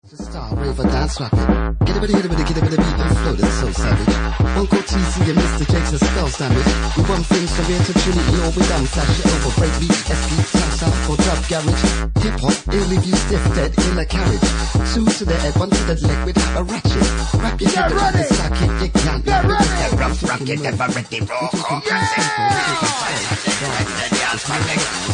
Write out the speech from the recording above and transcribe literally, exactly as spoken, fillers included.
Star raver dance rocket. Get a bit of it, get a bit of beat and flow that's so savage. Uncle T C and Mister Jakes and skulls damage. We run things from here to Trinity or we dumb flash it over break beat, S P, tap sound or dub garage. Hip hop, it'll leave you stiff dead in a carriage. Two to the head, one to the leg without a ratchet. Rap your head to the socket, you can't get ready. That rough rocket, never ready, raw.